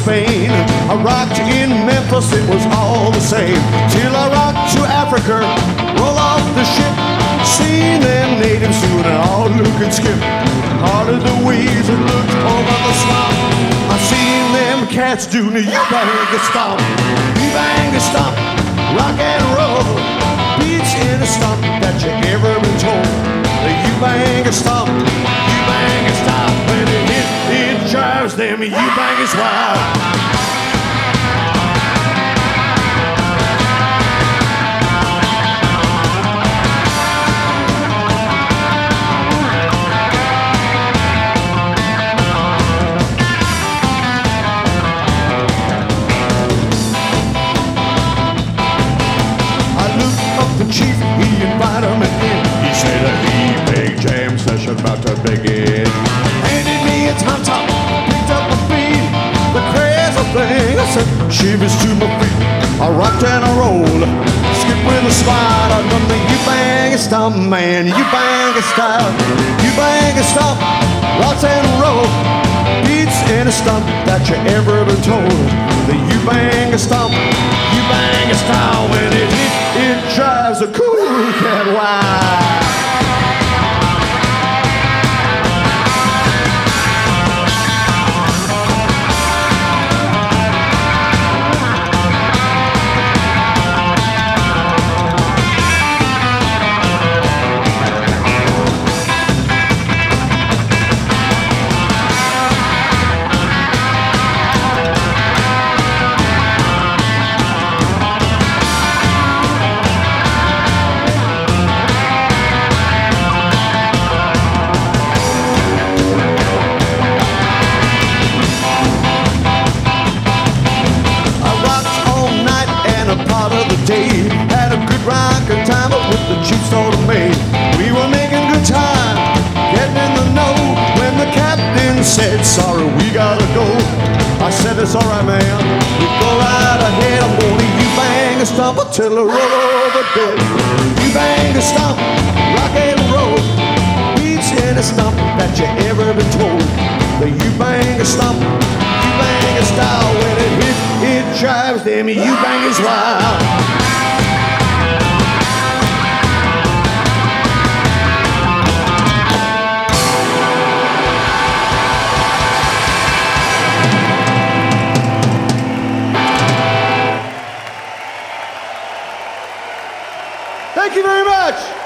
Spain. I rocked in Memphis, it was all the same. Till I rocked to Africa, roll off the ship. Seen them natives doing an all look and skip. Harder the waves and looked over the swamp. I seen them cats doing a U-bang stomp. U-bang stomp, rock and roll. Beats in a stomp that you ever been told. The U-bang stomp, U-bang stomp. When it hit, it drives them U-bangers wild. Chief, he invited me in. He said a big jam session about to begin. Handed me a tom tom, picked up my feet. The crazy thing, I said shivers to my feet. I rocked and I rolled, skip with a slide. I done the U-bang stomp, man, U-bang style. U-bang stomp, rocks and roll. Beats in a stomp that you ever been told. The U-bang stomp, U-bang style. When it hit, it drives a cool cat wild. Had a good rockin' time up with the chief sort of maid. We were making good time, getting in the know. When the captain said, sorry, we gotta go, I said, it's alright, man, you go right ahead. I'm gonna U-bang stomp until I roll over dead. U-bang stomp, rock and roll. Beats in a stomp that you ever been told. The U-bang stomp, U-bang style. When it hit, it drives them U-bangers wild. Thank you very much.